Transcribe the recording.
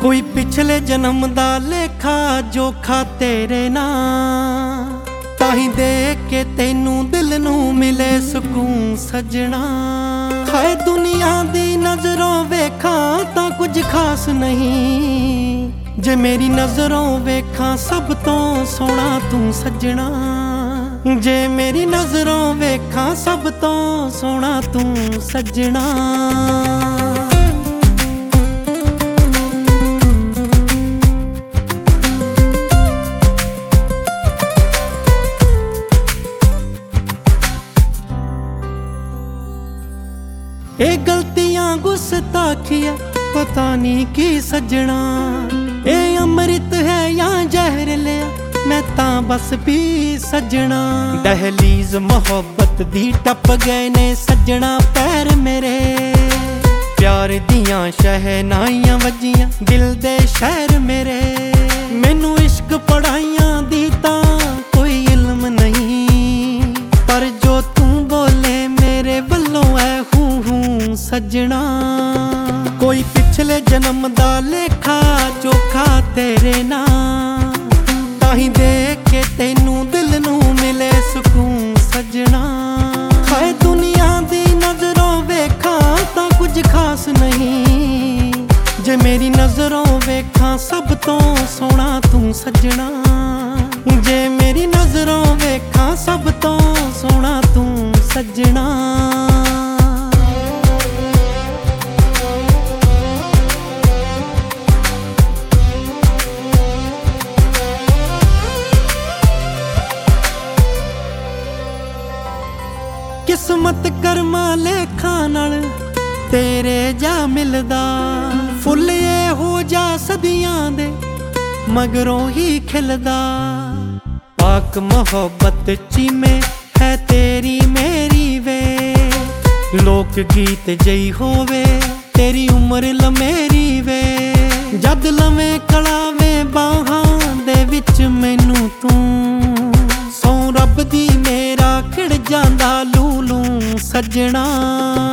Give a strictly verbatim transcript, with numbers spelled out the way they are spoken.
कोई पिछले जन्म दा लेखा जोखा तेरे नाल, ताही देख के तेनू दिल नू मिले सुकून सजना। हाय दुनिया दी नजरों वेखा तां कुछ खास नहीं, जे मेरी नजरों वेखा सब तो सोहना तू सजना। जे मेरी नजरों वेखा सब तो सोहना तू सजना। ए गलतियां गुस्ताखिया पता नहीं की सजना। ए अमृत है या जहर लिया मैं तां बस पी सजना। दहलीज मोहब्बत दी टप गए ने सजना पैर मेरे, प्यार दियां शहनाइयां वजियां दिल दे शहर मेरे। मैनू इश्क पढ़ाइयां दी तां कोई इल्म नहीं, पर जो तू बोले मेरे वल्लों ऐ सजना। कोई पिछले जन्म दा लेखा चोखा तेरे नाल, ताही देख के तेनू दिल नू मिले सुकून सजना। हाय दुनिया दी नजरों वेखा तां कुछ खास नहीं, जे मेरी नजरों वेखा सब तो सोहना तू सजना। जे मेरी नजरों वेखा सब तो सोहना तू सजना। किस्मत कर्मा लेखा नाल तेरे जा मिलदा, फुल ये हो जा सदियां दे मगरों ही खिलदा। पाक मोहब्बत ची में है तेरी मेरी वे, लोक गीत जई होवे तेरी उम्र लमेरी वे। जद लमे कलावे बाहां दे विच मैनू तू, सौ रब दी मेरा खिड़ जांदा लूलू सजना।